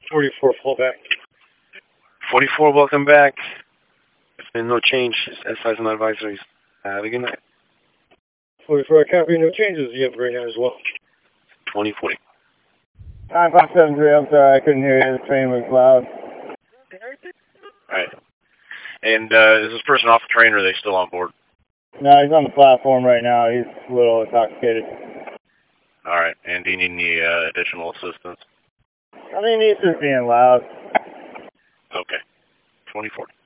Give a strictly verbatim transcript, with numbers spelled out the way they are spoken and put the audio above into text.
forty-four, full back. forty-four, welcome back. There's been no change. S five and advisories. Have a good night. forty-four, copy, no changes. You have a great night as well. twenty forty. nine five seven three, I'm sorry, I couldn't hear you. The train was loud. Alright. And uh, is this person off the train, or are they still on board? No, he's on the platform right now. He's a little intoxicated. Alright. And do you need any uh, additional assistance? I mean, he's just being loud. Okay. twenty forty.